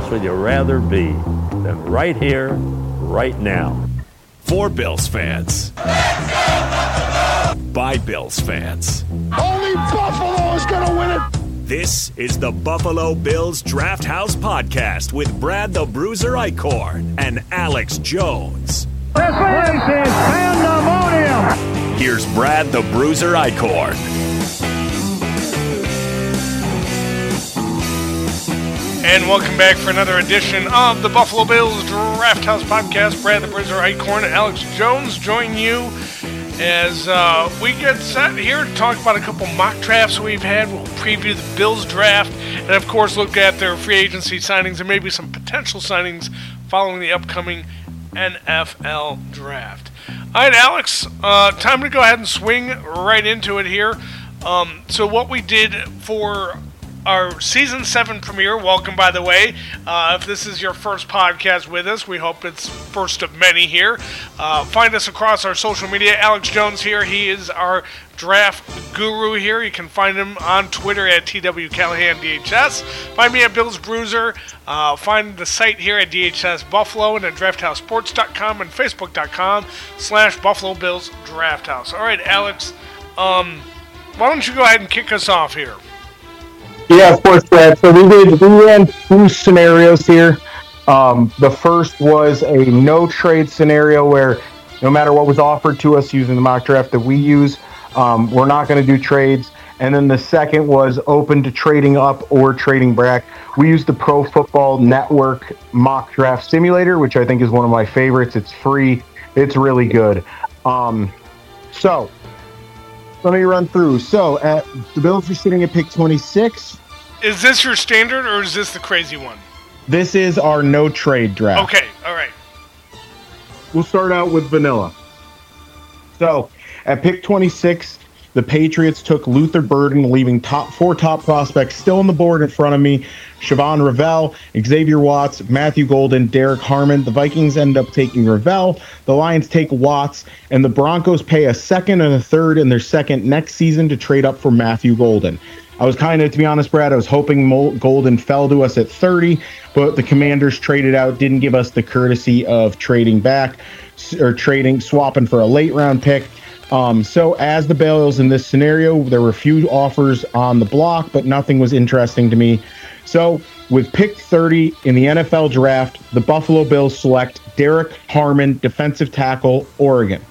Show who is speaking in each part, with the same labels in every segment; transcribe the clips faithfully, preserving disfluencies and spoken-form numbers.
Speaker 1: else would you rather be than right here, right now?
Speaker 2: For Bills fans. By Bills fans.
Speaker 3: Only Buffalo is going to win it.
Speaker 2: This is the Buffalo Bills Draft House Podcast with Brad the Bruiser Eichhorn and Alex Jones.
Speaker 4: This place is pandemonium.
Speaker 2: Here's Brad the Bruiser Eichhorn.
Speaker 5: And welcome back for another edition of the Buffalo Bills Draft House Podcast. Brad the Bruiser Eichhorn and Alex Jones join you as uh, we get set here to talk about a couple mock drafts we've had. We'll preview the Bills draft and, of course, look at their free agency signings and maybe some potential signings following the upcoming N F L draft. All right, Alex, uh, time to go ahead and swing right into it here. Um, so what we did for our Season seven premiere, welcome, by the way. Uh, if this is your first podcast with us, we hope it's first of many here. Uh, find us across our social media. Alex Jones here. He is our draft guru here. You can find him on Twitter at T W Callahan D H S. Find me at Bills Bruiser. Uh, find the site here at D H S Buffalo and at draft house sports dot com and facebook dot com slash Buffalo Bills Draft House. All right, Alex, um, why don't you go ahead and kick us off here?
Speaker 6: Yeah, of course, Brad. So we did we ran two scenarios here. Um, the first was a no trade scenario where no matter what was offered to us using the mock draft that we use, um, we're not going to do trades. And then the second was open to trading up or trading back. We used the Pro Football Network mock draft simulator, which I think is one of my favorites. It's free. It's really good. Um, so. Let me run through. So, at the Bills are sitting at pick twenty-six.
Speaker 5: Is this your standard, or is this the crazy one?
Speaker 6: This is our no-trade draft.
Speaker 5: Okay, all right.
Speaker 6: We'll start out with vanilla. So, at pick twenty-six, the Patriots took Luther Burden, leaving top four top prospects still on the board in front of me. Siobhan Ravel, Xavier Watts, Matthew Golden, Derek Harmon. The Vikings end up taking Ravel. The Lions take Watts, and the Broncos pay a second and a third in their second next season to trade up for Matthew Golden. I was kind of, to be honest, Brad, I was hoping Mo- Golden fell to us at thirty, but the Commanders traded out, didn't give us the courtesy of trading back or trading, swapping for a late round pick. Um, so as the Bills in this scenario, there were a few offers on the block, but nothing was interesting to me. So with pick thirty in the N F L draft, the Buffalo Bills select Derek Harmon, defensive tackle, Oregon.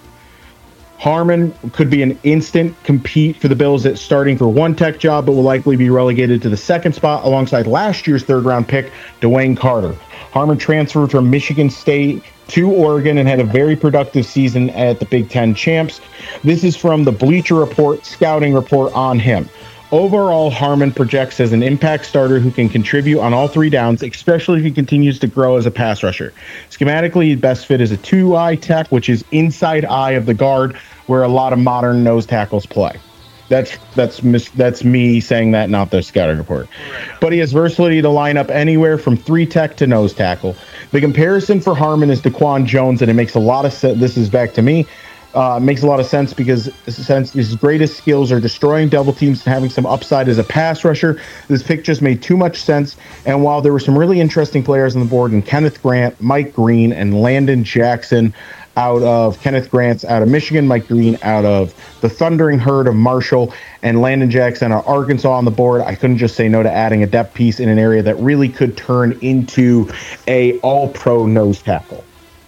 Speaker 6: Harmon could be an instant compete for the Bills at starting for one tech job, but will likely be relegated to the second spot alongside last year's third round pick, Dwayne Carter. Harmon transferred from Michigan State to Oregon and had a very productive season at the Big Ten champs. This is from the Bleacher Report scouting report on him. Overall, Harmon projects as an impact starter who can contribute on all three downs, especially if he continues to grow as a pass rusher. Schematically, he's best fit as a two-eye tech, which is inside eye of the guard, where a lot of modern nose tackles play. That's that's mis- that's me saying that, not the scouting report. But he has versatility to line up anywhere from three tech to nose tackle. The comparison for Harmon is Daquan Jones, and it makes a lot of sense. This is back to me. Uh, makes a lot of sense because since his greatest skills are destroying double teams and having some upside as a pass rusher, this pick just made too much sense. And while there were some really interesting players on the board in Kenneth Grant, Mike Green, and Landon Jackson out of Kenneth Grant's out of Michigan, Mike Green out of the Thundering Herd of Marshall, and Landon Jackson out of Arkansas on the board, I couldn't just say no to adding a depth piece in an area that really could turn into a all-pro nose tackle.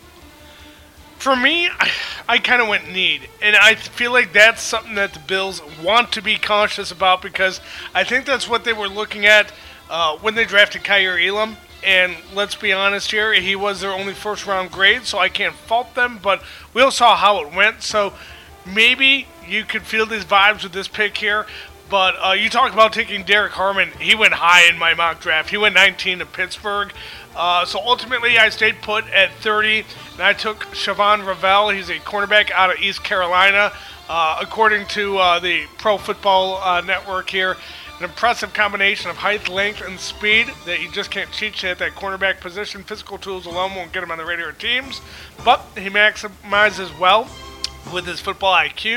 Speaker 5: For me, I, I kind of went need, and I feel like that's something that the Bills want to be cautious about because I think that's what they were looking at uh, when they drafted Kaiir Elam. And let's be honest here, he was their only first-round grade, so I can't fault them, but we all saw how it went. So maybe you could feel these vibes with this pick here. But uh, you talk about taking Derek Harmon. He went high in my mock draft. He went nineteen to Pittsburgh. Uh, so ultimately, I stayed put at thirty, and I took Siobhan Ravel. He's a cornerback out of East Carolina. Uh, according to uh, the Pro Football uh, Network here, an impressive combination of height, length, and speed that you just can't teach at that cornerback position. Physical tools alone won't get him on the radar teams, but he maximizes well with his football I Q.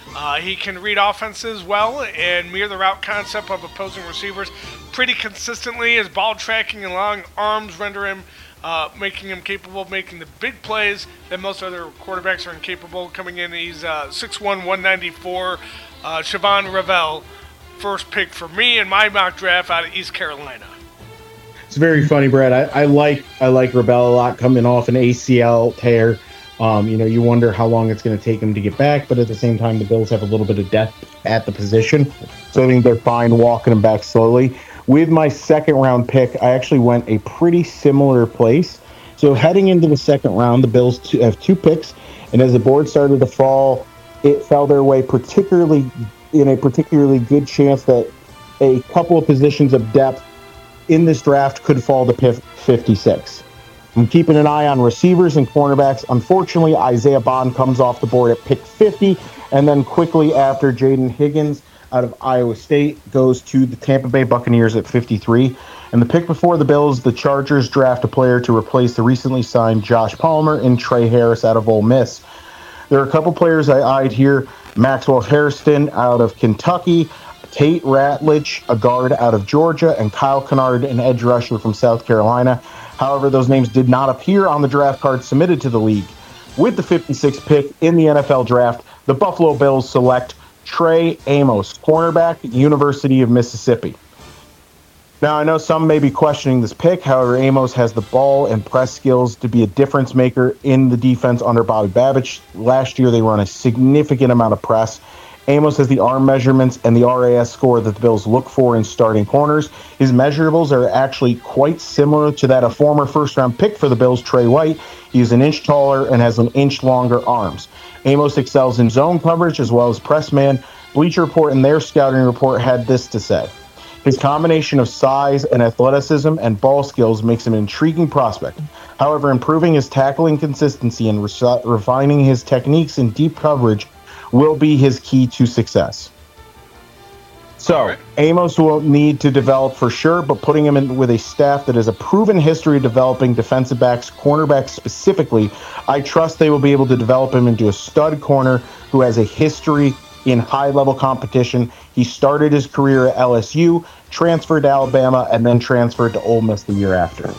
Speaker 5: Uh, he can read offenses well and mirror the route concept of opposing receivers pretty consistently. His ball tracking and long arms render him, uh, making him capable of making the big plays that most other quarterbacks are incapable. Coming in, he's uh, six one, one ninety-four. Uh, Shavon Revel, first pick for me in my mock draft out of East Carolina.
Speaker 6: It's very funny, Brad. I, I like I like Revel a lot, coming off an A C L tear. Um, you know, you wonder how long it's going to take him to get back, but at the same time, the Bills have a little bit of depth at the position, so I think they're fine walking him back slowly. With my second round pick, I actually went a pretty similar place. So heading into the second round, the Bills t- have two picks, and as the board started to fall, it fell their way, particularly in a particularly good chance that a couple of positions of depth in this draft could fall to pick fifty-six. I'm keeping an eye on receivers and cornerbacks. Unfortunately, Isaiah Bond comes off the board at pick fifty, and then quickly after, Jaden Higgins out of Iowa State goes to the Tampa Bay Buccaneers at fifty-three. And the pick before the Bills, the Chargers draft a player to replace the recently signed Josh Palmer and Trey Harris out of Ole Miss. There are a couple players I eyed here. Maxwell Hairston out of Kentucky, Tate Ratledge, a guard out of Georgia, and Kyle Kennard, an edge rusher from South Carolina. However, those names did not appear on the draft card submitted to the league. With the fifty-sixth pick in the N F L draft, the Buffalo Bills select Trey Amos, cornerback, University of Mississippi. Now, I know some may be questioning this pick. However, Amos has the ball and press skills to be a difference maker in the defense under Bobby Babich. Last year, they run a significant amount of press. Amos has the arm measurements and the R A S score that the Bills look for in starting corners. His measurables are actually quite similar to that of former first-round pick for the Bills, Trey White. He's an inch taller and has an inch longer arms. Amos excels in zone coverage as well as press man. Bleacher Report in their scouting report had this to say: his combination of size and athleticism and ball skills makes him an intriguing prospect. However, improving his tackling consistency and re- refining his techniques in deep coverage will be his key to success. So, right. Amos will need to develop for sure, but putting him in with a staff that has a proven history of developing defensive backs, cornerbacks specifically, I trust they will be able to develop him into a stud corner who has a history in high-level competition. He started his career at L S U, transferred to Alabama, and then transferred to Ole Miss the year after.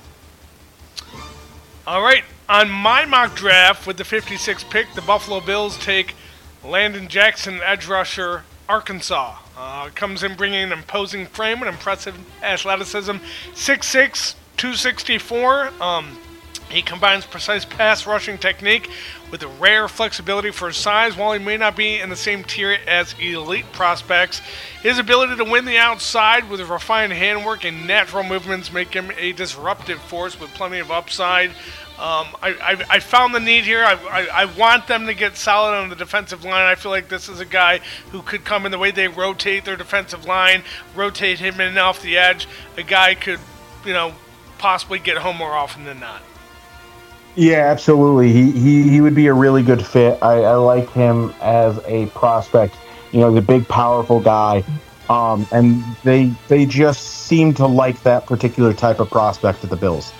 Speaker 5: All right, on my mock draft with the fifty-sixth pick, the Buffalo Bills take Landon Jackson, edge rusher, Arkansas. Uh, comes in bringing an imposing frame and impressive athleticism. six six, two sixty-four. Um, he combines precise pass rushing technique with a rare flexibility for his size. While he may not be in the same tier as elite prospects, his ability to win the outside with refined handwork and natural movements make him a disruptive force with plenty of upside. Um, I, I, I found the need here. I, I, I want them to get solid on the defensive line. I feel like this is a guy who could come in the way they rotate their defensive line, rotate him in off the edge. A guy could, you know, possibly get home more often than not.
Speaker 6: Yeah, absolutely. He he, he would be a really good fit. I, I like him as a prospect. You know, the big, powerful guy. Um, and they they just seem to like that particular type of prospect at the Bills.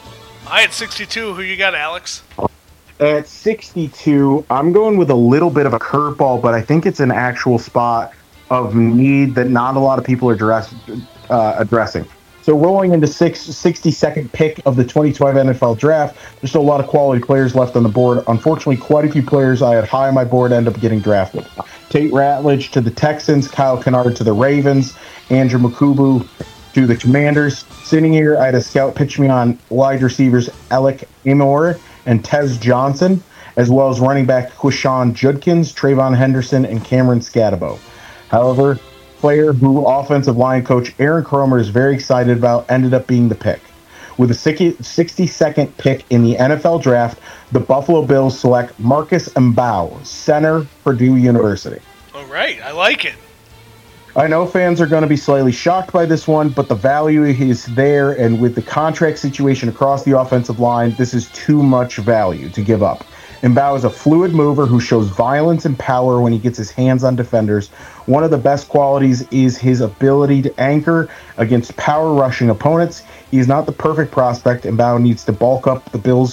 Speaker 5: I had sixty-two. Who you got, Alex?
Speaker 6: At sixty-two, I'm going with a little bit of a curveball, but I think it's an actual spot of need that not a lot of people are address, uh, addressing. So rolling into six, sixty-second pick of the twenty twelve N F L Draft, there's still a lot of quality players left on the board. Unfortunately, quite a few players I had high on my board end up getting drafted. Tate Ratledge to the Texans, Kyle Kennard to the Ravens, Andrew Mukubu to the Commanders. Sitting here, I had a scout pitch me on wide receivers Alec Amor and Tez Johnson, as well as running back Quishon Judkins, Trayvon Henderson, and Cameron Scatabo. However, player who offensive line coach Aaron Kromer is very excited about ended up being the pick. With a sixty-second pick in the N F L Draft, the Buffalo Bills select Marcus Mbao, center, Purdue University.
Speaker 5: All right, I like it.
Speaker 6: I know fans are going to be slightly shocked by this one, but the value is there, and with the contract situation across the offensive line, this is too much value to give up. Mbao is a fluid mover who shows violence and power when he gets his hands on defenders. One of the best qualities is his ability to anchor against power rushing opponents. He is not the perfect prospect. Mbao needs to bulk up the Bills'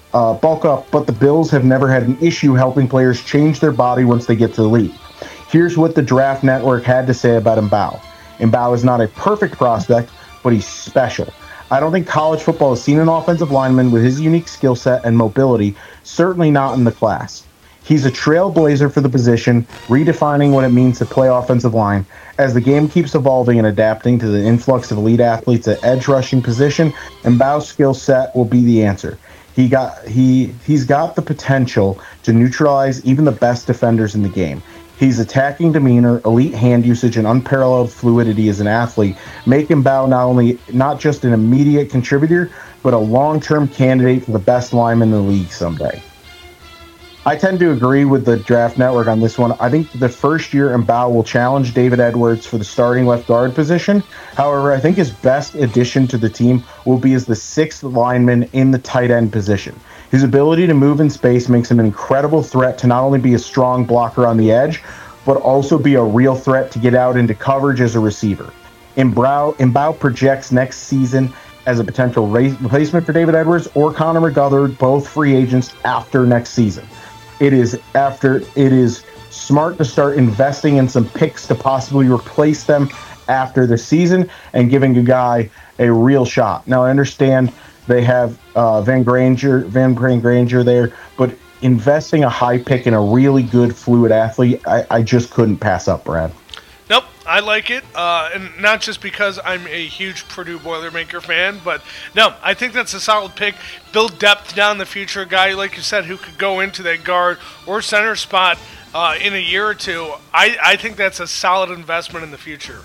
Speaker 6: uh, bulk up, but the Bills have never had an issue helping players change their body once they get to the league. Here's what the Draft Network had to say about Mbao. Mbao is not a perfect prospect, but he's special. I don't think college football has seen an offensive lineman with his unique skill set and mobility, certainly not in the class. He's a trailblazer for the position, redefining what it means to play offensive line. As the game keeps evolving and adapting to the influx of elite athletes at edge rushing position, Mbao's skill set will be the answer. He got he he's got the potential to neutralize even the best defenders in the game. His attacking demeanor, elite hand usage, and unparalleled fluidity as an athlete make Mbao not only not just an immediate contributor, but a long-term candidate for the best lineman in the league someday. I tend to agree with the Draft Network on this one. I think the first year Mbao will challenge David Edwards for the starting left guard position. However, I think his best addition to the team will be as the sixth lineman in the tight end position. His ability to move in space makes him an incredible threat to not only be a strong blocker on the edge, but also be a real threat to get out into coverage as a receiver. Mbao, Mbao projects next season as a potential replacement for David Edwards or Connor McGothard, both free agents after next season. It is after it is smart to start investing in some picks to possibly replace them after the season and giving a guy a real shot. Now, I understand they have uh, Van Granger, Van Granger there, but investing a high pick in a really good, fluid athlete, I, I just couldn't pass up, Brad.
Speaker 5: Nope, I like it, uh, and not just because I'm a huge Purdue Boilermaker fan, but no, I think that's a solid pick. Build depth down the future, a guy, like you said, who could go into that guard or center spot uh, in a year or two. I, I think that's a solid investment in the future.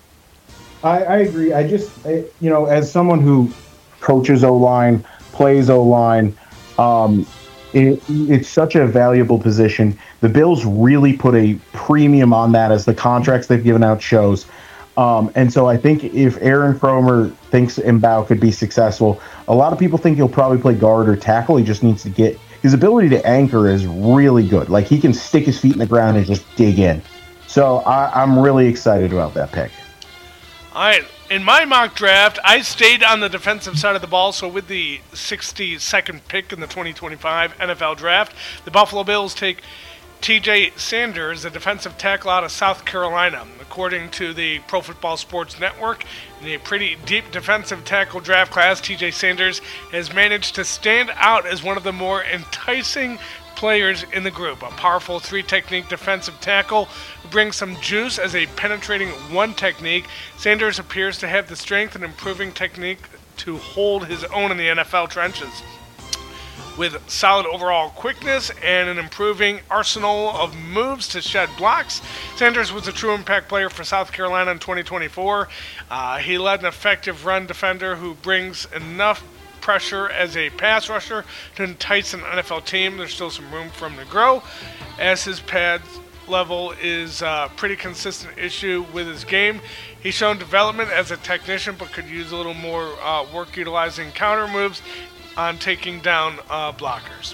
Speaker 6: I, I agree. I just, I, you know, as someone who coaches O-line, plays O-line, um, It, it's such a valuable position. The Bills really put a premium on that, as the contracts they've given out shows. Um, and so I think if Aaron Cromer thinks Mbao could be successful, a lot of people think he'll probably play guard or tackle. He just needs to get his ability to anchor is really good. Like, he can stick his feet in the ground and just dig in. So I, I'm really excited about that pick.
Speaker 5: All right. In my mock draft, I stayed on the defensive side of the ball, so with the sixty-second pick in the twenty twenty-five N F L Draft, the Buffalo Bills take T J Sanders, a defensive tackle out of South Carolina. According to the Pro Football Sports Network, in a pretty deep defensive tackle draft class, T J Sanders has managed to stand out as one of the more enticing players in the group. A powerful three-technique defensive tackle who brings some juice as a penetrating one technique. Sanders appears to have the strength and improving technique to hold his own in the N F L trenches. With solid overall quickness and an improving arsenal of moves to shed blocks, Sanders was a true impact player for South Carolina in twenty twenty-four. Uh, he led an effective run defender who brings enough pressure as a pass rusher to entice an N F L team. There's still some room for him to grow, as his pad level is a pretty consistent issue with his game. He's shown development as a technician, but could use a little more uh, work utilizing counter moves on taking down uh, blockers.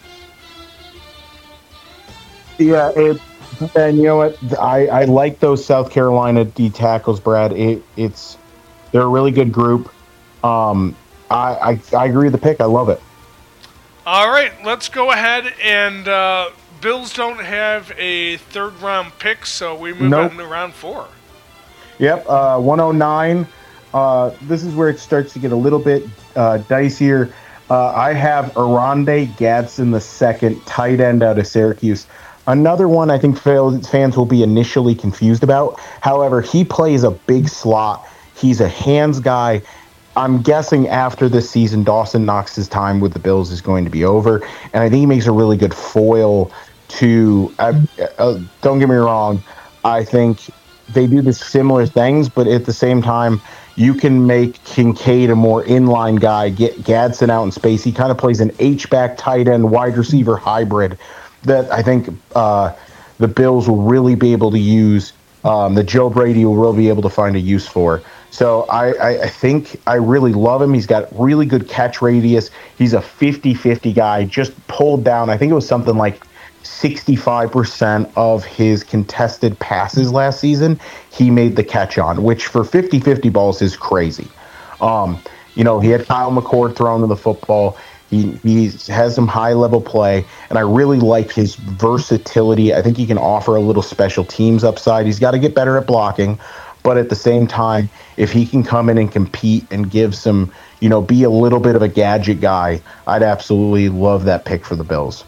Speaker 6: Yeah, it, and you know what? I, I like those South Carolina D tackles, Brad. It, it's they're a really good group. Um, I, I I agree with the pick. I love it.
Speaker 5: All right, let's go ahead and uh, Bills don't have a third round pick, so we move
Speaker 6: nope.
Speaker 5: on to round four.
Speaker 6: Yep, uh, one oh nine. Uh, this is where it starts to get a little bit uh, dicier. Uh, I have Oronde Gadsden the second, tight end out of Syracuse. Another one I think fans will be initially confused about. However, he plays a big slot. He's a hands guy. I'm guessing after this season, Dawson Knox's time with the Bills is going to be over, and I think he makes a really good foil to. Uh, uh, don't get me wrong, I think they do the similar things, but at the same time, you can make Kincaid a more inline guy, get Gadsden out in space. He kind of plays an H-back tight end wide receiver hybrid that I think uh, the Bills will really be able to use. Um, that Joe Brady will really be able to find a use for. So I, I, I think I really love him. He's got really good catch radius. He's a fifty-fifty guy, just pulled down. I think it was something like sixty-five percent of his contested passes last season, he made the catch on, which for fifty-fifty balls is crazy. Um, you know, he had Kyle McCord throwing to the football. He he has some high level play, and I really like his versatility. I think he can offer a little special teams upside. He's got to get better at blocking, but at the same time, if he can come in and compete and give some, you know, be a little bit of a gadget guy, I'd absolutely love that pick for the Bills.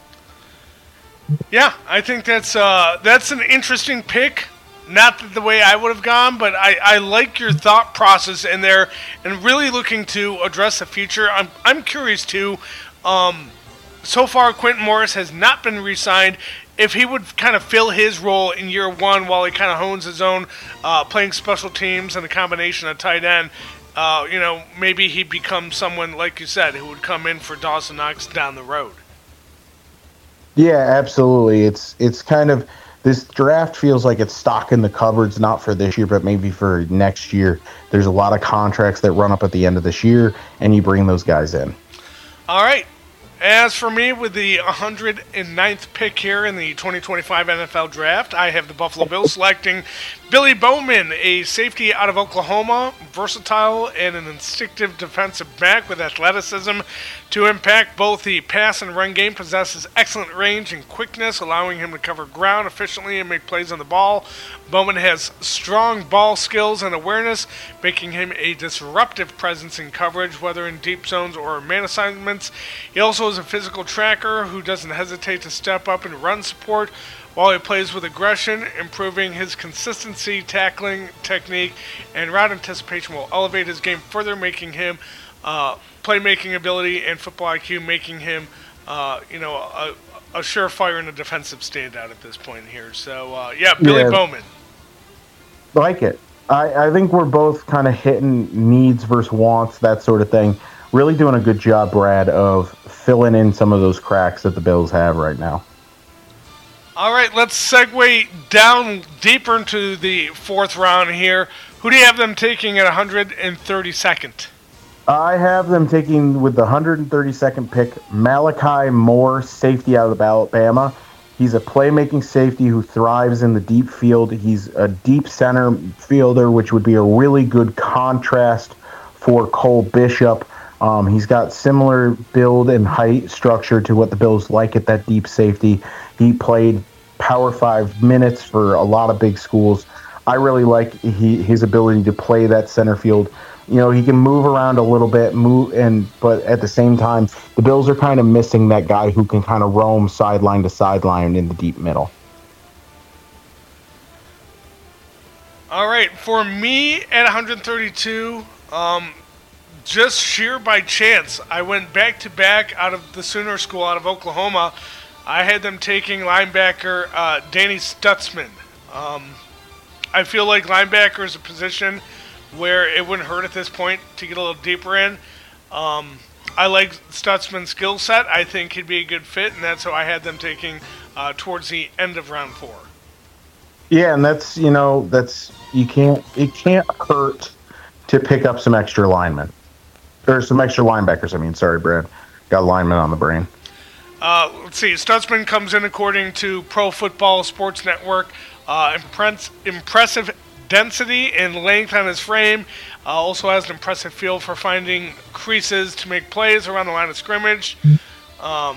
Speaker 5: Yeah, I think that's uh, that's an interesting pick. Not the way I would have gone, but I, I like your thought process in there and really looking to address the future. I'm I'm curious too. Um, so far, Quentin Morris has not been re-signed. If he would kind of fill his role in year one while he kind of hones his own, uh, playing special teams and a combination of tight end, uh, you know, maybe he becomes someone, like you said, who would come in for Dawson Knox down the road.
Speaker 6: Yeah, absolutely. It's it's kind of, this draft feels like it's stocking the cupboards, not for this year, but maybe for next year. There's a lot of contracts that run up at the end of this year, and you bring those guys in.
Speaker 5: All right. As for me, with the one hundred ninth pick here in the twenty twenty-five N F L Draft, I have the Buffalo Bills selecting Billy Bowman, a safety out of Oklahoma, versatile and an instinctive defensive back with athleticism to impact both the pass and run game, possesses excellent range and quickness, allowing him to cover ground efficiently and make plays on the ball. Bowman has strong ball skills and awareness, making him a disruptive presence in coverage, whether in deep zones or man assignments. He also is a physical tracker who doesn't hesitate to step up and run support while he plays with aggression. Improving his consistency, tackling technique, and route anticipation will elevate his game further, making him uh, playmaking ability and football I Q, making him uh, you know a, a surefire and a defensive standout at this point here. So uh, yeah, Billy
Speaker 6: yeah,
Speaker 5: Bowman.
Speaker 6: Like it. I, I think we're both kind of hitting needs versus wants, that sort of thing. Really doing a good job, Brad, of filling in some of those cracks that the Bills have right now.
Speaker 5: All right, let's segue down deeper into the fourth round here. Who do you have them taking at one hundred thirty-second?
Speaker 6: I have them taking, with the one hundred thirty-second pick, Malachi Moore, safety out of Alabama. He's a playmaking safety who thrives in the deep field. He's a deep center fielder, which would be a really good contrast for Cole Bishop. Um, he's got similar build and height structure to what the Bills like at that deep safety. He played Power Five minutes for a lot of big schools. I really like he, his ability to play that center field. You know, he can move around a little bit, move, and but at the same time, the Bills are kind of missing that guy who can kind of roam sideline to sideline in the deep middle.
Speaker 5: All right, for me at one hundred thirty-two, um, just sheer by chance, I went back to back out of the Sooner School out of Oklahoma. I had them taking linebacker uh, Danny Stutzman. Um, I feel like linebacker is a position where it wouldn't hurt at this point to get a little deeper in. Um, I like Stutzman's skill set. I think he'd be a good fit, and that's how I had them taking uh, towards the end of round four.
Speaker 6: Yeah, and that's, you know, that's, you can't, it can't hurt to pick up some extra linemen. Or some extra linebackers, I mean, sorry, Brad. Got linemen on the brain.
Speaker 5: Uh, let's see, Stutzman comes in according to Pro Football Sports Network. Uh, impress- impressive density and length on his frame. Uh, also has an impressive feel for finding creases to make plays around the line of scrimmage. Um,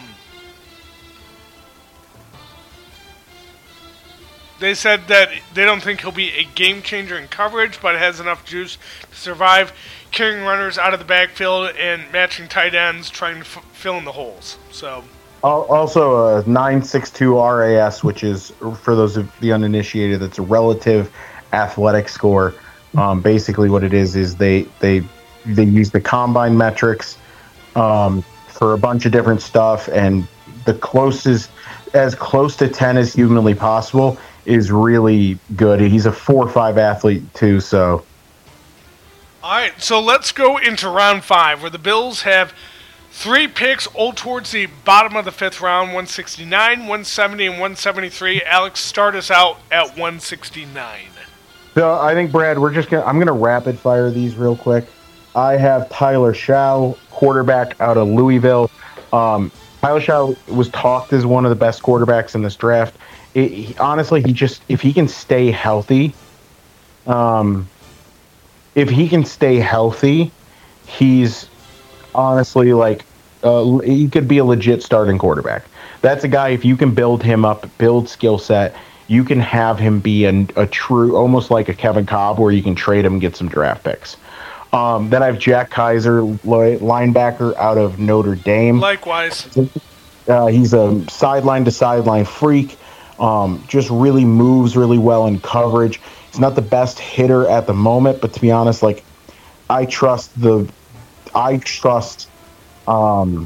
Speaker 5: they said that they don't think he'll be a game changer in coverage, but has enough juice to survive carrying runners out of the backfield and matching tight ends, trying to f- fill in the holes. So.
Speaker 6: Also a nine six two R A S, which is, for those of the uninitiated, that's a relative athletic score. Um, basically what it is is they they they use the combine metrics um, for a bunch of different stuff, and the closest, as close to ten as humanly possible, is really good. He's a four five athlete too, so.
Speaker 5: All right, so let's go into round five, where the Bills have three picks all towards the bottom of the fifth round, one sixty-nine, one seventy, and one seventy-three. Alex, start us out at one sixty-nine.
Speaker 6: So I think, Brad, we're just gonna I'm gonna rapid fire these real quick. I have Tyler Shaw, quarterback out of Louisville. Um, Tyler Shaw was talked as one of the best quarterbacks in this draft. It, he, honestly, he just if he can stay healthy, um, if he can stay healthy, he's honestly like uh, he could be a legit starting quarterback. That's a guy, if you can build him up, build skill set, you can have him be a, a true, almost like a Kevin Kolb, where you can trade him and get some draft picks. Um, then I have Jack Kaiser, linebacker out of Notre Dame.
Speaker 5: Likewise.
Speaker 6: Uh, he's a sideline to sideline freak. Um, just really moves really well in coverage. He's not the best hitter at the moment, but to be honest, like I trust the, I trust um,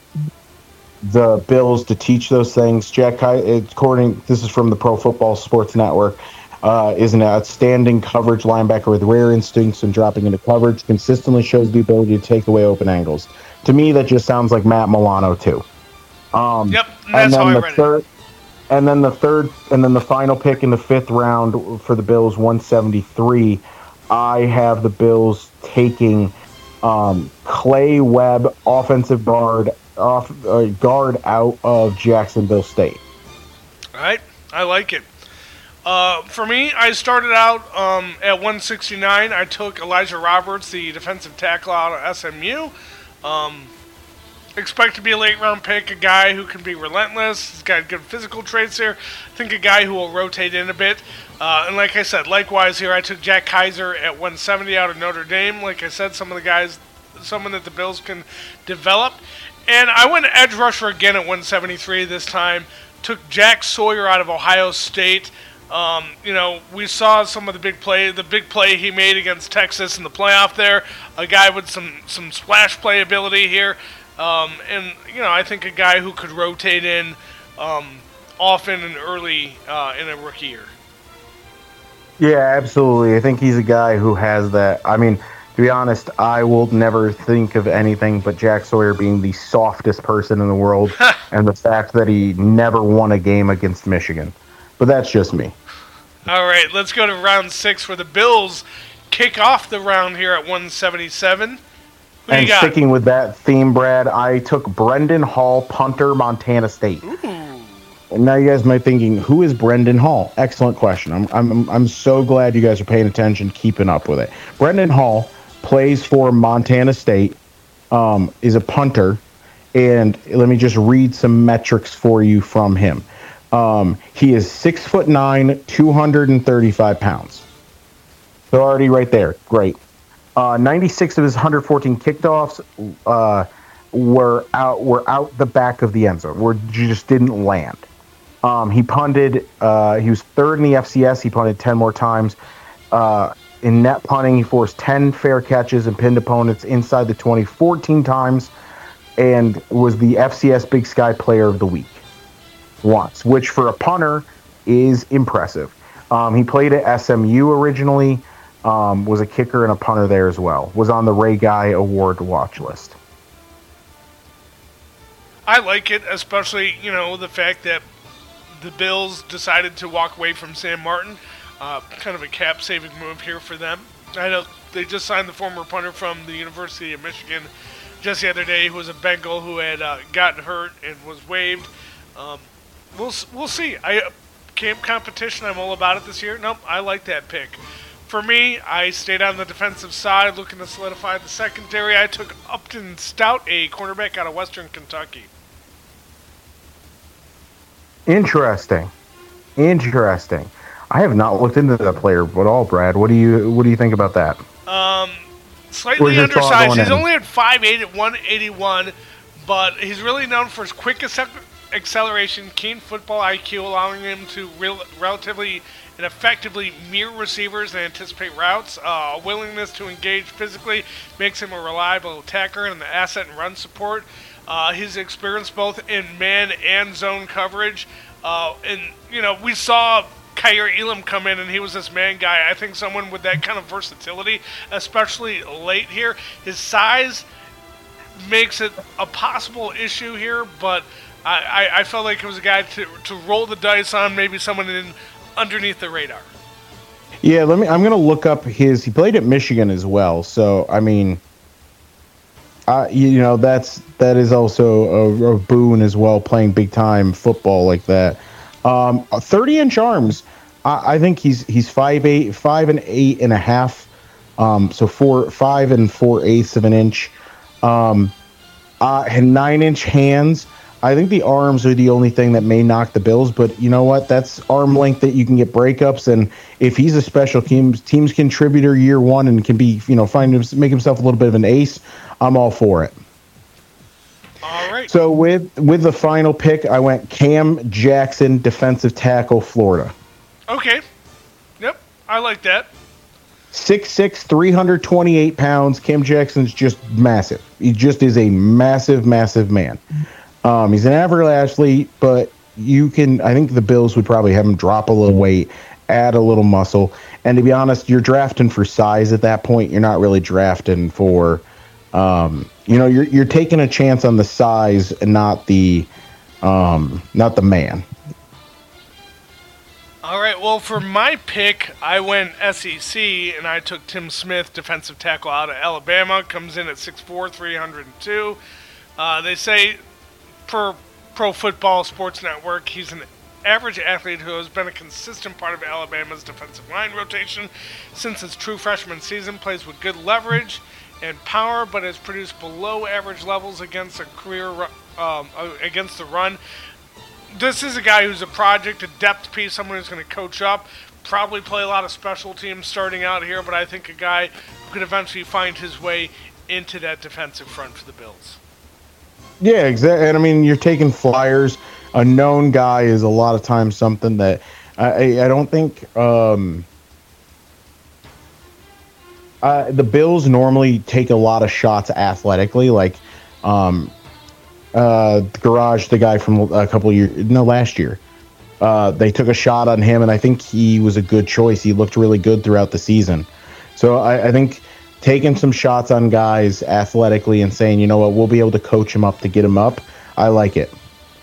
Speaker 6: the Bills to teach those things. Jack Kaiser, according, this is from the Pro Football Sports Network. Uh, is an outstanding coverage linebacker with rare instincts and dropping into coverage. Consistently shows the ability to take away open angles. To me, that just sounds like Matt Milano too. Um,
Speaker 5: yep, and that's
Speaker 6: and then
Speaker 5: how I
Speaker 6: the
Speaker 5: read
Speaker 6: third,
Speaker 5: it.
Speaker 6: And then the third, and then the final pick in the fifth round for the Bills, one seventy-three. I have the Bills taking um, Clay Webb, offensive guard, off uh, guard out of Jacksonville State.
Speaker 5: All right, I like it. Uh, for me, I started out um, at one sixty-nine. I took Elijah Roberts, the defensive tackle out of S M U. Um, expect to be a late-round pick, a guy who can be relentless. He's got good physical traits here. I think a guy who will rotate in a bit. Uh, and like I said, likewise here, I took Jack Kaiser at one seventy out of Notre Dame. Like I said, some of the guys, someone that the Bills can develop. And I went edge rusher again at one seventy-three this time. Took Jack Sawyer out of Ohio State. Um, you know, we saw some of the big play, the big play he made against Texas in the playoff there. A guy with some, some splash play ability here. Um, and, you know, I think a guy who could rotate in um, often and early uh, in a rookie year.
Speaker 6: Yeah, absolutely. I think he's a guy who has that. I mean, to be honest, I will never think of anything but Jack Sawyer being the softest person in the world and the fact that he never won a game against Michigan. But that's just me.
Speaker 5: All right, let's go to round six where the Bills kick off the round here at one seventy-seven. Who
Speaker 6: and
Speaker 5: you got?
Speaker 6: Sticking with that theme, Brad, I took Brendan Hall, punter, Montana State.
Speaker 5: Ooh.
Speaker 6: And now you guys might be thinking, who is Brendan Hall? Excellent question. I'm I'm I'm so glad you guys are paying attention, keeping up with it. Brendan Hall plays for Montana State, um, is a punter, and let me just read some metrics for you from him. Um, he is six foot nine, two hundred thirty-five pounds. So already right there, great. Uh, ninety-six of his one hundred fourteen kickoffs uh, were out were out the back of the end zone, where you just didn't land. Um, he punted. Uh, he was third in the F C S. He punted ten more times. Uh, in net punting, he forced ten fair catches and pinned opponents inside the twenty fourteen times, and was the F C S Big Sky Player of the Week once, which for a punter is impressive. Um, he played at S M U originally, um, was a kicker and a punter there as well. Was on the Ray Guy Award watch list.
Speaker 5: I like it, especially, you know, the fact that the Bills decided to walk away from Sam Martin. Uh, kind of a cap-saving move here for them. I know they just signed the former punter from the University of Michigan just the other day, who was a Bengal who had uh, gotten hurt and was waived. Um, we'll we'll see. I camp competition, I'm all about it this year. Nope, I like that pick. For me, I stayed on the defensive side, looking to solidify the secondary. I took Upton Stout, a cornerback out of Western Kentucky.
Speaker 6: Interesting. Interesting. I have not looked into that player at all, Brad. What do you what do you think about that?
Speaker 5: Um, slightly undersized. He's only at five eight at one eighty-one, but he's really known for his quick acceleration, keen football I Q, allowing him to real, relatively and effectively mirror receivers and anticipate routes. Uh, a willingness to engage physically makes him a reliable attacker and an asset in run support. Uh, his experience both in man and zone coverage. Uh, and, you know, we saw Kaiir Elam come in, and he was this man guy. I think someone with that kind of versatility, especially late here. His size makes it a possible issue here, but I, I, I felt like it was a guy to, to roll the dice on, maybe someone in underneath the radar.
Speaker 6: Yeah, let me. I'm going to look up his. He played at Michigan as well, so I mean, uh, you know, that's that is also a, a boon as well. Playing big time football like that. Um, thirty inch arms. I, I think he's he's five eight, five and eight and a half. Um, so four five and four eighths of an inch. Um, Uh, had nine-inch hands. I think the arms are the only thing that may knock the Bills, but you know what? That's arm length that you can get breakups, and if he's a special teams teams contributor year one and can be, you know, find him, make himself a little bit of an ace, I'm all for it.
Speaker 5: All right.
Speaker 6: So with with the final pick, I went Cam Jackson, defensive tackle, Florida.
Speaker 5: Okay. Yep, I like that.
Speaker 6: six six, three hundred twenty-eight pounds. Cam Jackson's just massive. He just is a massive, massive man. Um, he's an average athlete, but you can, I think the Bills would probably have him drop a little weight, add a little muscle. And to be honest, you're drafting for size at that point. You're not really drafting for, um, you know, you're you're taking a chance on the size and not the, um, not the man.
Speaker 5: All right, well, for my pick, I went S E C, and I took Tim Smith, defensive tackle out of Alabama. Comes in at six four, three hundred two. Uh, they say, per Pro Football Sports Network, he's an average athlete who has been a consistent part of Alabama's defensive line rotation since its true freshman season. Plays with good leverage and power, but has produced below average levels against a career um, against the run. This is a guy who's a project, a depth piece, someone who's going to coach up, probably play a lot of special teams starting out here, but I think a guy who could eventually find his way into that defensive front for the Bills.
Speaker 6: Yeah, exactly. And I mean, you're taking flyers. A known guy is a lot of times something that I, I don't think um, uh, the Bills normally take a lot of shots athletically. Like um, uh, the Garage, the guy from a couple of years, no, last year, uh, they took a shot on him, and I think he was a good choice. He looked really good throughout the season. So I, I think taking some shots on guys athletically and saying, you know what, we'll be able to coach him up to get him up. I like it.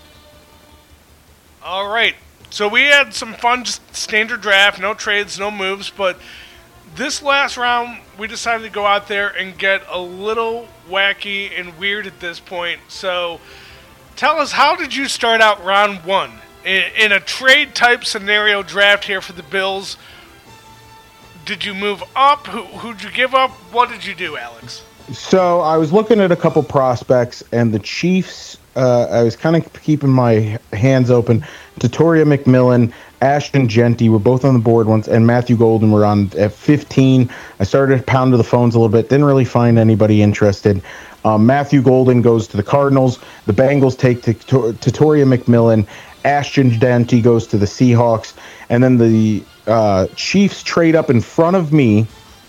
Speaker 5: All right. So we had some fun, just standard draft, no trades, no moves, but this last round, we decided to go out there and get a little wacky and weird at this point. So tell us, how did you start out round one? In, in a trade-type scenario draft here for the Bills, did you move up? Who, who'd you give up? What did you do, Alex?
Speaker 6: So I was looking at a couple prospects, and the Chiefs, uh, I was kind of keeping my hands open. Tatoria McMillan, Ashton Genty were both on the board once, and Matthew Golden were on at fifteen. I started to pound to the phones a little bit, didn't really find anybody interested. Um, Matthew Golden goes to the Cardinals. The Bengals take to Tatoria McMillan. Ashton Genty goes to the Seahawks. And then the uh, Chiefs trade up in front of me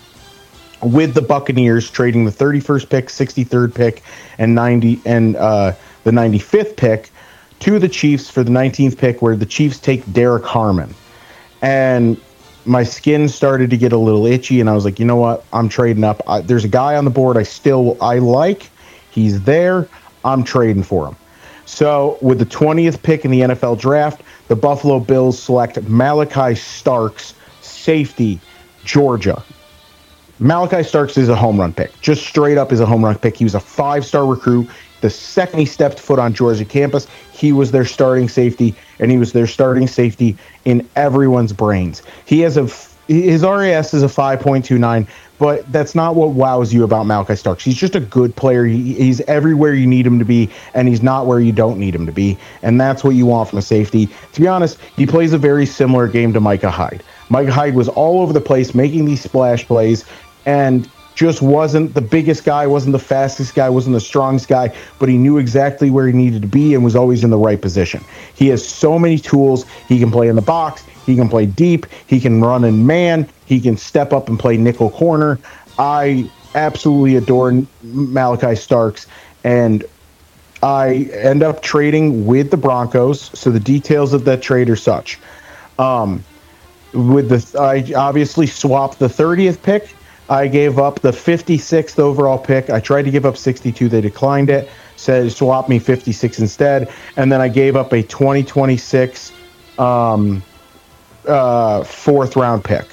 Speaker 6: with the Buccaneers, trading the thirty-first pick, sixty-third pick, and ninety and uh, the ninety-fifth pick to the Chiefs for the nineteenth pick, where the Chiefs take Derek Harmon. And my skin started to get a little itchy, and I was like, you know what? I'm trading up. I, there's a guy on the board I still I like. He's there. I'm trading for him. So with the twentieth pick in the N F L draft, the Buffalo Bills select Malachi Starks, safety, Georgia. Malachi Starks is a home run pick. Just straight up is a home run pick. He was a five-star recruit. The second he stepped foot on Georgia campus, he was their starting safety, and he was their starting safety in everyone's brains. He has a his R A S is a five point two nine, but that's not what wows you about Malachi Starks. He's just a good player. He, he's everywhere you need him to be, and he's not where you don't need him to be, and that's what you want from a safety. To be honest, he plays a very similar game to Micah Hyde. Micah Hyde was all over the place making these splash plays, and just wasn't the biggest guy, wasn't the fastest guy, wasn't the strongest guy, but he knew exactly where he needed to be and was always in the right position. He has so many tools. He can play in the box. He can play deep. He can run in man. He can step up and play nickel corner. I absolutely adore Malachi Starks, and I end up trading with the Broncos. So the details of that trade are such. Um, with the, I obviously swapped the thirtieth pick. I gave up the fifty-sixth overall pick. I tried to give up sixty-two. They declined it. Said swap me fifty-six instead. And then I gave up a twenty twenty-six um, uh, fourth round pick.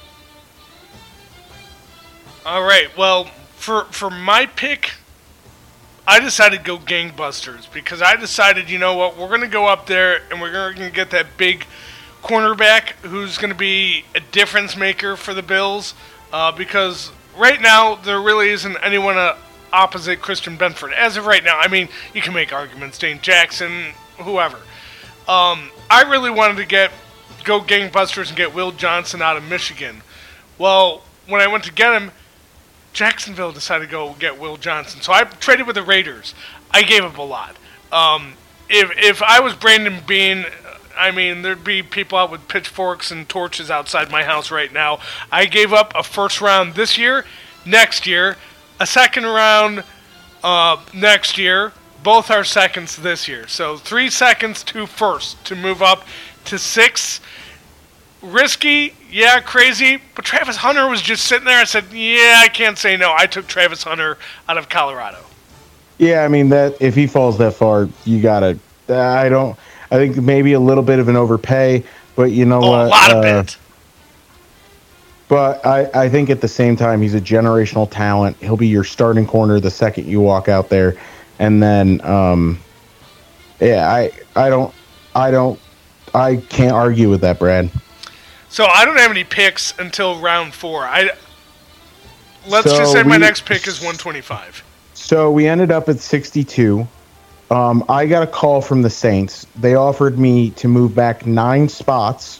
Speaker 5: All right. Well, for for my pick, I decided to go gangbusters because I decided, you know what, we're going to go up there and we're going to get that big cornerback who's going to be a difference maker for the Bills. Uh, because right now there really isn't anyone uh, opposite Christian Benford. As of right now, I mean, you can make arguments, Dane Jackson, whoever. Um, I really wanted to get go gangbusters and get Will Johnson out of Michigan. Well, when I went to get him, Jacksonville decided to go get Will Johnson. So I traded with the Raiders. I gave up a lot. Um, if if I was Brandon Beane, I mean, there'd be people out with pitchforks and torches outside my house right now. I gave up a first round this year, next year, a second round uh, next year. Both are seconds this year. So three seconds to first to move up to six. Risky, yeah, crazy. But Travis Hunter was just sitting there. I said, yeah, I can't say no. I took Travis Hunter out of Colorado.
Speaker 6: Yeah, I mean, that if he falls that far, you gotta. I don't. I think maybe a little bit of an overpay, but you know
Speaker 5: oh,
Speaker 6: what?
Speaker 5: A lot of
Speaker 6: uh,
Speaker 5: it.
Speaker 6: But I, I think at the same time, he's a generational talent. He'll be your starting corner the second you walk out there, and then, um, yeah, I I don't I don't I can't argue with that, Brad.
Speaker 5: So I don't have any picks until round four. I let's
Speaker 6: So
Speaker 5: just say my
Speaker 6: we-
Speaker 5: next pick is one twenty-five.
Speaker 6: So we ended up at sixty-two. Um, I got a call from the Saints. They offered me to move back nine spots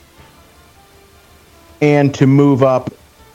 Speaker 6: and to move up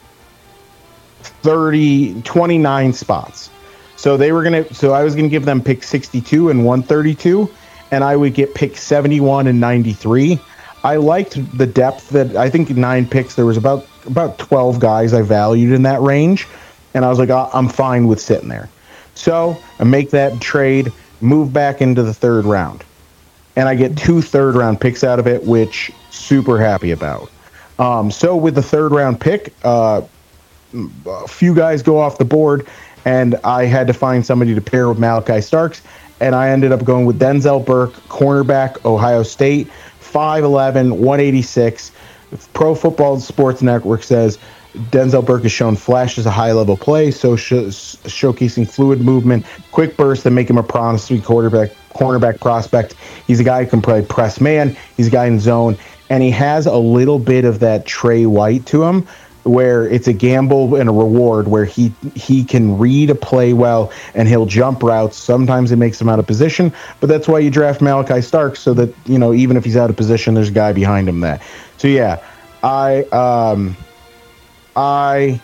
Speaker 6: thirty, twenty-nine spots. So they were gonna. So I was gonna give them pick sixty-two and one thirty-two, and I would get pick seventy-one and ninety-three. I liked the depth that I think nine picks. There was about about twelve guys I valued in that range, and I was like, oh, I'm fine with sitting there. So I make that trade, move back into the third round, and I get two third round picks out of it, which super happy about. Um, so with the third round pick, uh, a few guys go off the board, and I had to find somebody to pair with Malachi Starks, and I ended up going with Denzel Burke, cornerback, Ohio State, five eleven, one eighty-six. Pro Football Sports Network says Denzel Burke has shown flashes of high-level play, so sh- showcasing fluid movement, quick bursts that make him a promising quarterback, cornerback prospect. He's a guy who can play press man. He's a guy in zone, and he has a little bit of that Trey White to him, where it's a gamble and a reward, where he he can read a play well and he'll jump routes. Sometimes it makes him out of position, but that's why you draft Malachi Starks, so that, you know, even if he's out of position, there's a guy behind him that. So yeah, I um I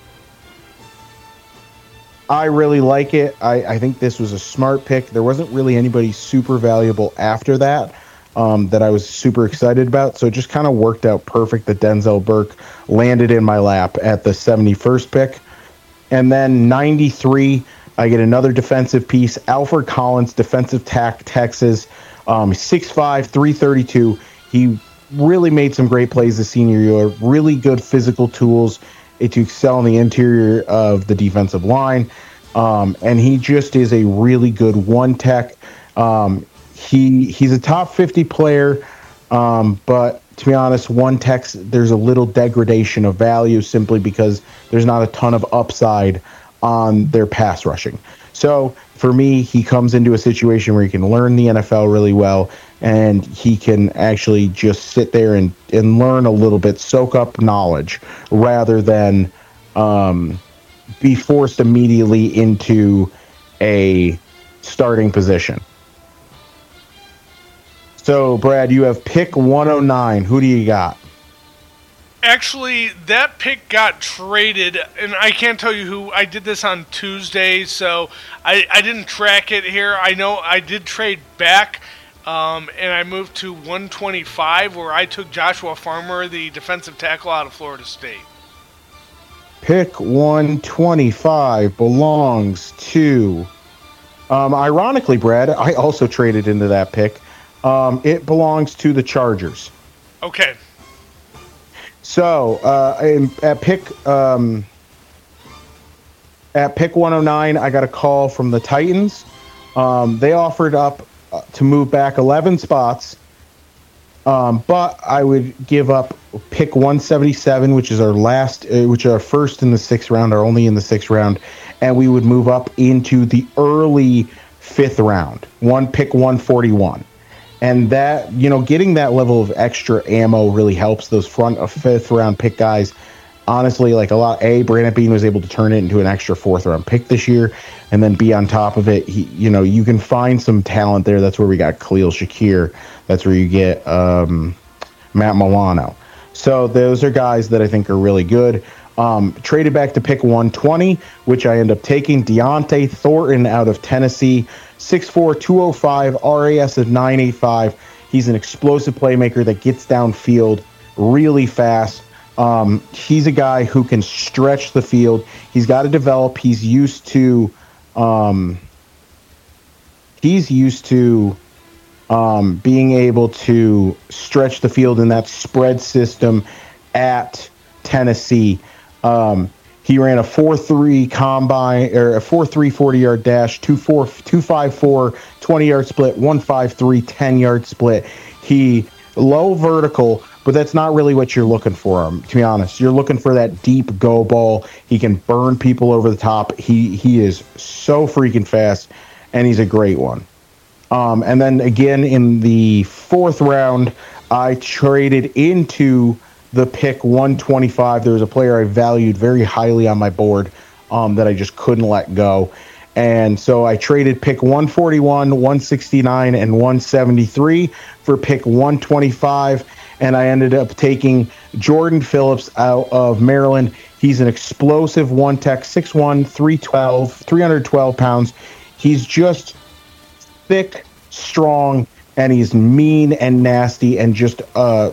Speaker 6: I really like it. I, I think this was a smart pick. There wasn't really anybody super valuable after that. Um, that I was super excited about. So it just kind of worked out perfect that Denzel Burke landed in my lap at the seventy-first pick. And then ninety-three, I get another defensive piece. Alfred Collins, defensive tack, Texas, um, six five, three thirty-two. He really made some great plays this senior year. Really good physical tools to excel in the interior of the defensive line. Um, and he just is a really good one tech. Um, He he's a top fifty player, um, but to be honest, one techs, there's a little degradation of value simply because there's not a ton of upside on their pass rushing. So for me, he comes into a situation where he can learn the N F L really well, and he can actually just sit there and, and learn a little bit, soak up knowledge, rather than um, be forced immediately into a starting position. So, Brad, you have pick one oh nine. Who do you got?
Speaker 5: Actually, that pick got traded, and I can't tell you who. I did this on Tuesday, so I, I didn't track it here. I know I did trade back, um, and I moved to one twenty-five, where I took Joshua Farmer, the defensive tackle out of Florida State.
Speaker 6: Pick one twenty-five belongs to... Um, ironically, Brad, I also traded into that pick. Um, it belongs to the Chargers.
Speaker 5: Okay.
Speaker 6: So uh, in, at pick um, at pick one oh nine, I got a call from the Titans. Um, they offered up uh, to move back eleven spots, um, but I would give up pick one seventy-seven, which is our last, uh, which are our first in the sixth round, or only in the sixth round, and we would move up into the early fifth round, one pick one forty-one. And that, you know, getting that level of extra ammo really helps those front of fifth round pick guys honestly, like a lot, A, Brandon Beane was able to turn it into an extra fourth round pick this year, and then B, on top of it, he, you know, you can find some talent there. That's where we got Khalil Shakir. That's where you get um, Matt Milano. So those are guys that I think are really good. Um, traded back to pick one twenty, which I end up taking Deontay Thornton out of Tennessee, six four, two oh five, R A S of nine eighty-five. He's an explosive playmaker that gets downfield really fast. Um, he's a guy who can stretch the field. He's got to develop. He's used to, um, he's used to um, being able to stretch the field in that spread system at Tennessee. Um, he ran a four three combine, or a four three forty-yard dash, two four, two five four twenty-yard split, one five three ten-yard split. He low vertical, but that's not really what you're looking for him, to be honest. You're looking for that deep go ball. He can burn people over the top. He he is so freaking fast, and he's a great one. Um, and then again in the fourth round, I traded into the pick one twenty-five. There was a player I valued very highly on my board um, that I just couldn't let go. And so I traded pick one forty-one, one sixty-nine, and one seventy-three for pick one twenty-five. And I ended up taking Jordan Phillips out of Maryland. He's an explosive one-tech, six one, three twelve, three hundred twelve pounds. He's just thick, strong, and he's mean and nasty and just uh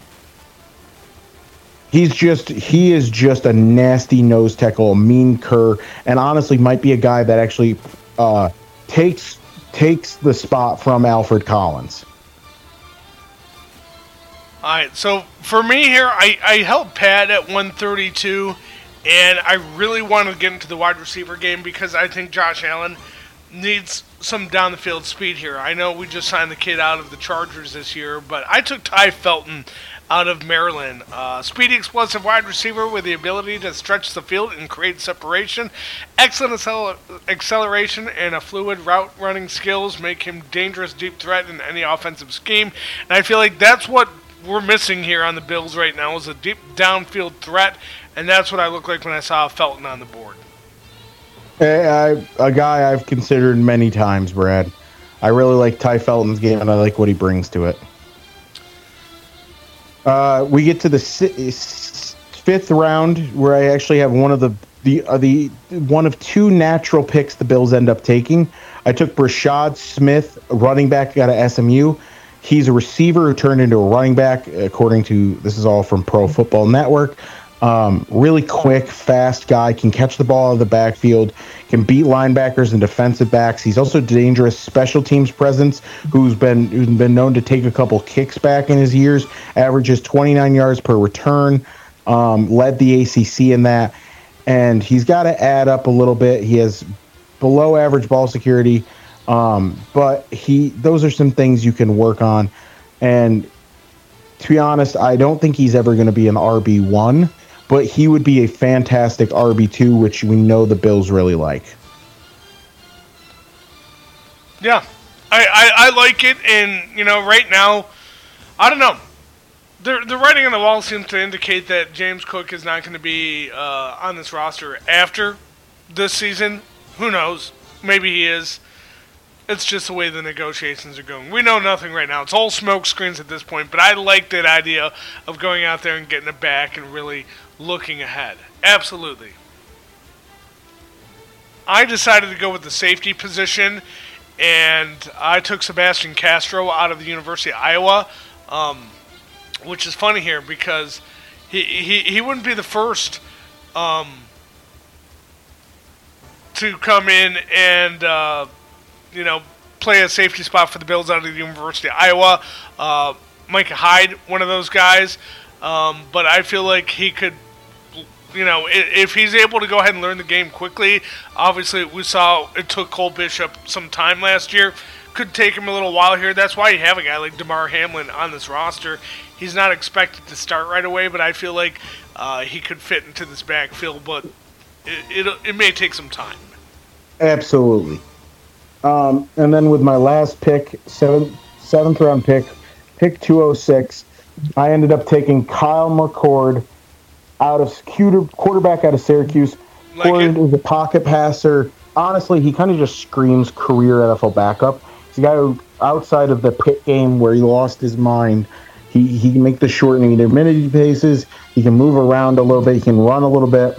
Speaker 6: He's just, he is just a nasty nose tackle, a mean cur, and honestly might be a guy that actually uh, takes takes the spot from Alfred Collins.
Speaker 5: All right, so for me here, I, I held Pat at one thirty-two, and I really want to get into the wide receiver game because I think Josh Allen needs some down-the-field speed here. I know we just signed the kid out of the Chargers this year, but I took Ty Felton out of Maryland. Uh, speedy, explosive wide receiver with the ability to stretch the field and create separation. Excellent accel- acceleration and a fluid route running skills make him dangerous deep threat in any offensive scheme. And I feel like that's what we're missing here on the Bills right now is a deep downfield threat, and that's what I look like when I saw Felton on the board.
Speaker 6: Hey, I, a guy I've considered many times, Brad. I really like Ty Felton's game, and I like what he brings to it. Uh, we get to the si- fifth round, where I actually have one of the the uh, the one of two natural picks the Bills end up taking. I took Brashad Smith, running back out of S M U. He's a receiver who turned into a running back, according to this is all from Pro Football Network. Um, really quick, fast guy, can catch the ball out of the backfield, can beat linebackers and defensive backs. He's also dangerous special teams presence, who's been who's been known to take a couple kicks back in his years, averages twenty-nine yards per return, um, led the A C C in that, and he's got to add up a little bit. He has below average ball security, um, but he those are some things you can work on. And to be honest, I don't think he's ever going to be an R B one. But he would be a fantastic R B two, which we know the Bills really like.
Speaker 5: Yeah, I, I, I like it, and, you know, right now, I don't know. The, the writing on the wall seems to indicate that James Cook is not going to be uh, on this roster after this season. Who knows? Maybe he is. It's just the way the negotiations are going. We know nothing right now. It's all smoke screens at this point, but I like that idea of going out there and getting it back and really looking ahead. Absolutely. I decided to go with the safety position, and I took Sebastian Castro out of the University of Iowa, um, which is funny here because he, he, he wouldn't be the first um, to come in and... Uh, you know, play a safety spot for the Bills out of the University of Iowa. Uh, Micah Hyde, one of those guys. Um, but I feel like he could, you know, if, if he's able to go ahead and learn the game quickly, obviously we saw it took Cole Bishop some time last year. Could take him a little while here. That's why you have a guy like Damar Hamlin on this roster. He's not expected to start right away, but I feel like uh, he could fit into this backfield, but it, it, it may take some time.
Speaker 6: Absolutely. Um, and then with my last pick, seventh, seventh round pick, pick two oh six, I ended up taking Kyle McCord out of quarterback out of Syracuse.
Speaker 5: Like
Speaker 6: Ford is a pocket passer. Honestly, he kind of just screams career N F L backup. He's a guy who, outside of the Pitt game where he lost his mind, he, he can make the short and intermediate paces. He can move around a little bit. He can run a little bit.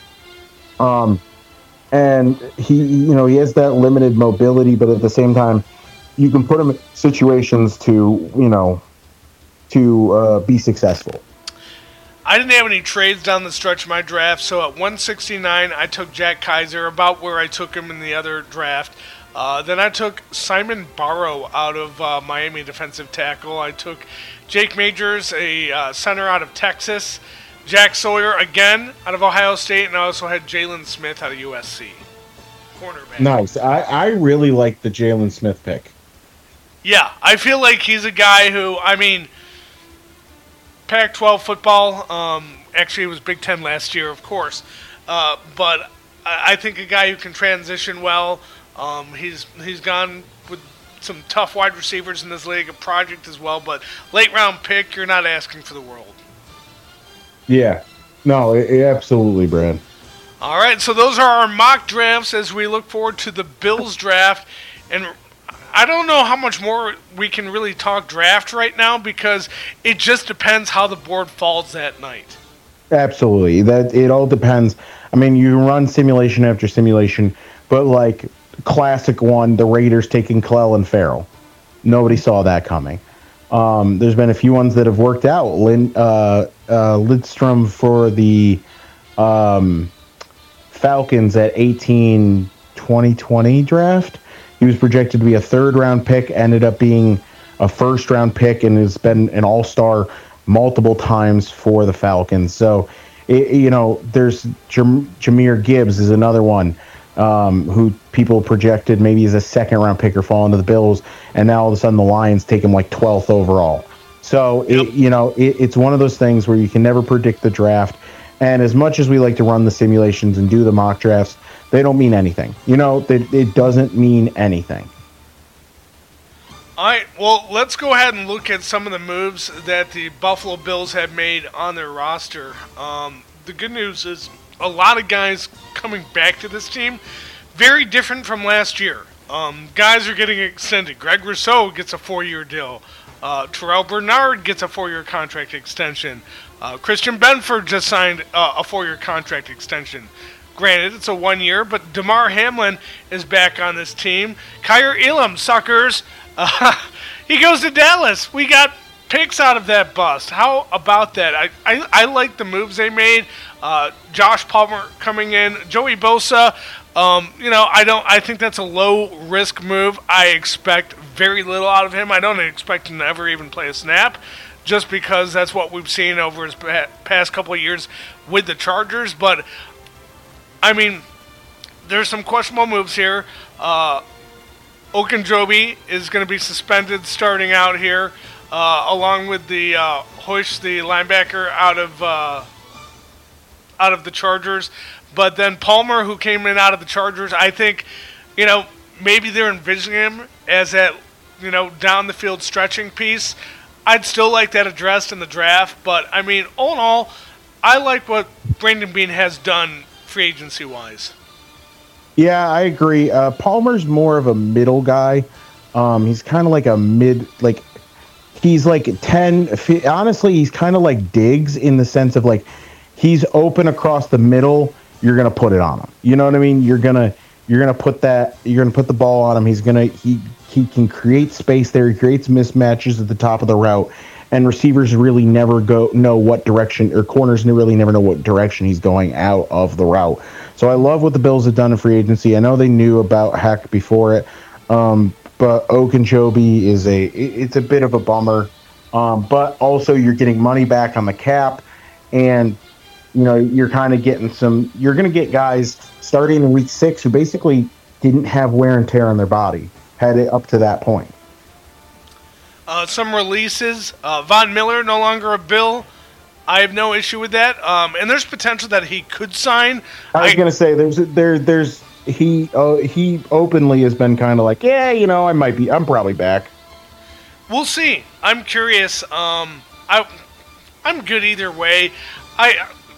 Speaker 6: Um, and he, you know, he has that limited mobility, but at the same time, you can put him in situations to, you know, to uh, be successful.
Speaker 5: I didn't have any trades down the stretch of my draft, so at one sixty-nine, I took Jack Kaiser, about where I took him in the other draft. Uh, then I took Simon Barrow out of uh, Miami, defensive tackle. I took Jake Majors, a uh, center out of Texas. Jack Sawyer, again, out of Ohio State. And I also had Jalen Smith out of U S C. Cornerback.
Speaker 6: Nice. I, I really like the Jalen Smith pick.
Speaker 5: Yeah, I feel like he's a guy who, I mean, Pac twelve football, um, actually it was Big Ten last year, of course. Uh, but I, I think a guy who can transition well. Um, he's he's gone with some tough wide receivers in this league, a project as well. But late round pick, you're not asking for the world.
Speaker 6: Yeah, no, it, it absolutely, Brad.
Speaker 5: All right, so those are our mock drafts as we look forward to the Bills draft. And I don't know how much more we can really talk draft right now because it just depends how the board falls that night.
Speaker 6: Absolutely, that it all depends. I mean, you run simulation after simulation, but like classic one, the Raiders taking Clelin Ferrell. Nobody saw that coming. Um, there's been a few ones that have worked out. Lin, uh, uh, Lidstrom for the um, Falcons at eighteen twenty twenty draft. He was projected to be a third-round pick, ended up being a first-round pick, and has been an all-star multiple times for the Falcons. So, it, you know, there's Jam- Jahmyr Gibbs is another one um, who people projected maybe as a second-round pick or falling to the Bills, and now all of a sudden the Lions take him like twelfth overall. So, yep. it, you know, it, it's one of those things where you can never predict the draft. And as much as we like to run the simulations and do the mock drafts, they don't mean anything. You know, it, it doesn't mean anything.
Speaker 5: All right, well, let's go ahead and look at some of the moves that the Buffalo Bills have made on their roster. Um, the good news is a lot of guys coming back to this team, very different from last year. Um, guys are getting extended. Greg Rousseau gets a four-year deal. Uh, Terrell Bernard gets a four-year contract extension. Uh, Christian Benford just signed uh, a four-year contract extension. Granted, it's a one-year, but DeMar Hamlin is back on this team. Kyer Elam, suckers. Uh, he goes to Dallas. We got picks out of that bust. How about that? I, I, I like the moves they made. Uh, Josh Palmer coming in. Joey Bosa. Um, you know, I don't. I think that's a low-risk move. I expect very little out of him. I don't expect him to ever even play a snap, just because that's what we've seen over his past couple of years with the Chargers. But I mean, there's some questionable moves here. Uh, Ogunjobi is going to be suspended starting out here, uh, along with the uh, Hoysh, the linebacker out of uh, out of the Chargers. But then Palmer, who came in out of the Chargers, I think, you know, maybe they're envisioning him as that, you know, down the field stretching piece. I'd still like that addressed in the draft, but I mean, all in all, I like what Brandon Beane has done free agency wise.
Speaker 6: Yeah, I agree. Uh, Palmer's more of a middle guy. Um, he's kind of like a mid, like he's like ten. Honestly, he's kind of like Diggs in the sense of like he's open across the middle. You're gonna put it on him. You know what I mean? You're gonna you're gonna put that. You're gonna put the ball on him. He's gonna he he can create space there. He creates mismatches at the top of the route, and receivers really never go know what direction, or corners really never know what direction he's going out of the route. So I love what the Bills have done in free agency. I know they knew about Heck before it, um, but Ogunjobi is a it's a bit of a bummer. Um, but also you're getting money back on the cap, and you know you're kind of getting some. You're going to get guys starting in week six who basically didn't have wear and tear on their body, had it up to that point.
Speaker 5: Uh, some releases. Uh, Von Miller no longer a Bill. I have no issue with that. Um, and there's potential that he could sign.
Speaker 6: I was going to say there's there there's he uh, he openly has been kind of like, yeah, you know, I might be. I'm probably back.
Speaker 5: We'll see. I'm curious. Um, I I'm good either way. I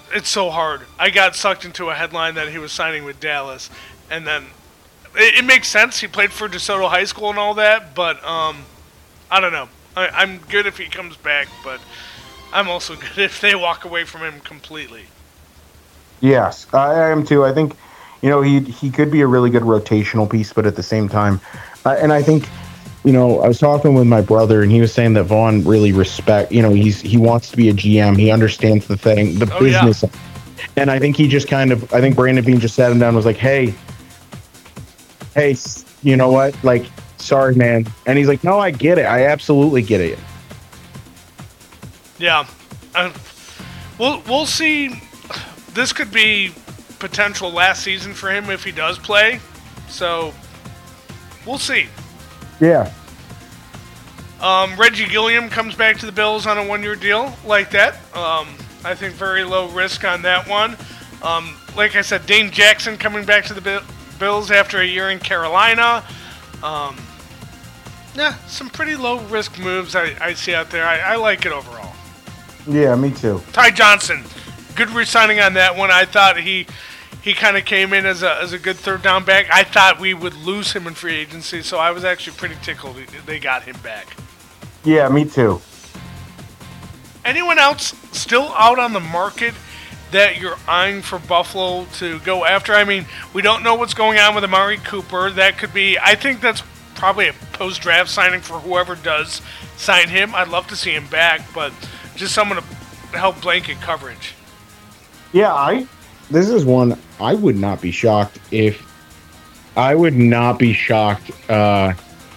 Speaker 5: it's so hard. I got sucked into a headline that he was signing with Dallas, and then it, it makes sense. He played for DeSoto High School and all that, but um, I don't know. I, I'm good if he comes back, but I'm also good if they walk away from him completely.
Speaker 6: Yes, I am too. I think, you know, he he could be a really good rotational piece, but at the same time, uh, and I think, you know, I was talking with my brother, and he was saying that Vaughn really respect, you know, he's he wants to be a G M. He understands the thing, the
Speaker 5: oh,
Speaker 6: business.
Speaker 5: Yeah.
Speaker 6: And I think he just kind of, I think Brandon Beane just sat him down and was like, hey, hey, you know what? Like, sorry, man. And he's like, no, I get it. I absolutely get it.
Speaker 5: Yeah. Uh, we'll, we'll see. This could be potential last season for him if he does play. So, we'll see.
Speaker 6: Yeah.
Speaker 5: Um, Reggie Gilliam comes back to the Bills on a one-year deal like that. Um, I think very low risk on that one. Um, like I said, Dane Jackson coming back to the Bills after a year in Carolina. Um, yeah, some pretty low-risk moves I, I see out there. I, I like it overall.
Speaker 6: Yeah, me too.
Speaker 5: Ty Johnson, good re-signing on that one. I thought he he kind of came in as a as a good third down back. I thought we would lose him in free agency, so I was actually pretty tickled they got him back.
Speaker 6: Yeah, me too.
Speaker 5: Anyone else still out on the market that you're eyeing for Buffalo to go after? I mean, we don't know what's going on with Amari Cooper. That could be, I think that's probably a post-draft signing for whoever does sign him. I'd love to see him back, but just someone to help blanket coverage.
Speaker 6: Yeah, I. This is one I would not be shocked if. I would not be shocked. Uh,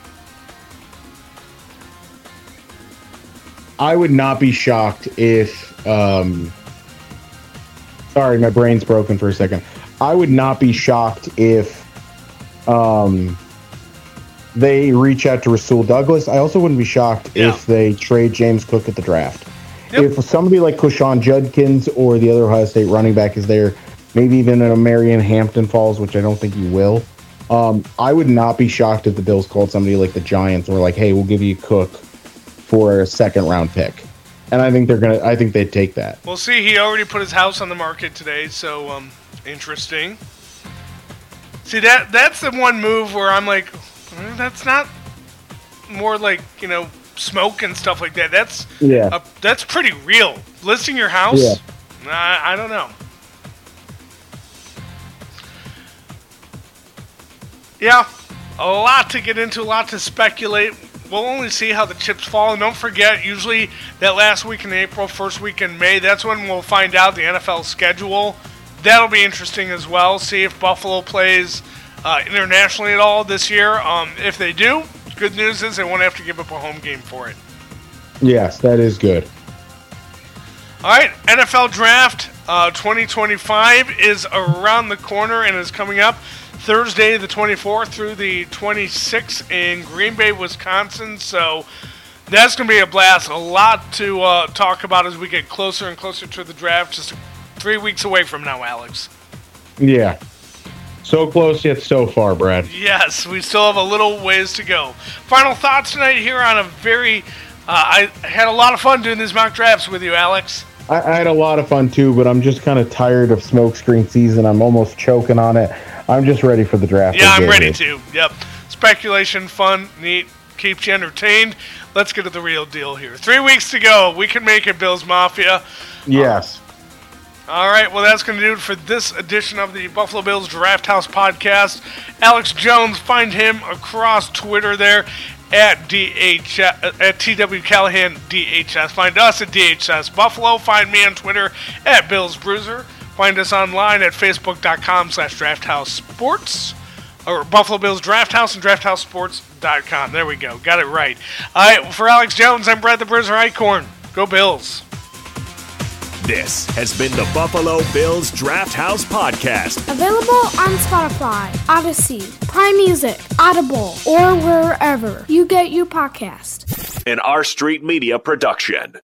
Speaker 6: I would not be shocked if. Um, sorry, my brain's broken for a second. I would not be shocked if. Um, they reach out to Rasul Douglas. I also wouldn't be shocked
Speaker 5: yeah.
Speaker 6: if they trade James Cook at the draft.
Speaker 5: Yep.
Speaker 6: If somebody like Kushan Judkins or the other Ohio State running back is there, maybe even a Marion Hampton falls, which I don't think he will, um, I would not be shocked if the Bills called somebody like the Giants or like, hey, we'll give you Cook for a second round pick. And I think they're gonna. I think they'd take that.
Speaker 5: We'll see. He already put his house on the market today, so um, interesting. See, that that's the one move where I'm like, mm, that's not more like, you know, smoke and stuff like that. That's
Speaker 6: yeah.
Speaker 5: A, that's pretty real. Listing your house?
Speaker 6: Yeah.
Speaker 5: I, I don't know. Yeah, a lot to get into, a lot to speculate. We'll only see how the chips fall. And don't forget, usually that last week in April, first week in May, that's when we'll find out the N F L schedule. That'll be interesting as well. See if Buffalo plays uh, internationally at all this year. Um, if they do, good news is they won't have to give up a home game for it.
Speaker 6: Yes, that is good.
Speaker 5: All right, N F L Draft uh, twenty twenty-five is around the corner and is coming up Thursday the twenty-fourth through the twenty-sixth in Green Bay, Wisconsin. So that's going to be a blast. A lot to uh, talk about as we get closer and closer to the draft. Just three weeks away from now, Alex.
Speaker 6: Yeah. So close yet so far, Brad.
Speaker 5: Yes, we still have a little ways to go. Final thoughts tonight here on a very... Uh, I had a lot of fun doing these mock drafts with you, Alex.
Speaker 6: I, I had a lot of fun too, but I'm just kind of tired of smokescreen season. I'm almost choking on it. I'm just ready for the draft.
Speaker 5: Yeah, I'm ready to. Yep. Speculation, fun, neat, keeps you entertained. Let's get to the real deal here. Three weeks to go. We can make it, Bills Mafia.
Speaker 6: Yes.
Speaker 5: Um, all right, well, that's going to do it for this edition of the Buffalo Bills Draft House Podcast. Alex Jones, find him across Twitter there at D H at T W Callahan D H S. Find us at D H S Buffalo. Find me on Twitter at Bills Bruiser. Find us online at facebook.com slash drafthousesports or Buffalo Bills Draft House and draft house sports dot com. There we go. Got it right. All right, for Alex Jones, I'm Brad the Bruiser Eichhorn. Go Bills.
Speaker 2: This has been the Buffalo Bills Draft House Podcast.
Speaker 7: Available on Spotify, Odyssey, Prime Music, Audible, or wherever you get your podcast.
Speaker 2: An R Street Media production.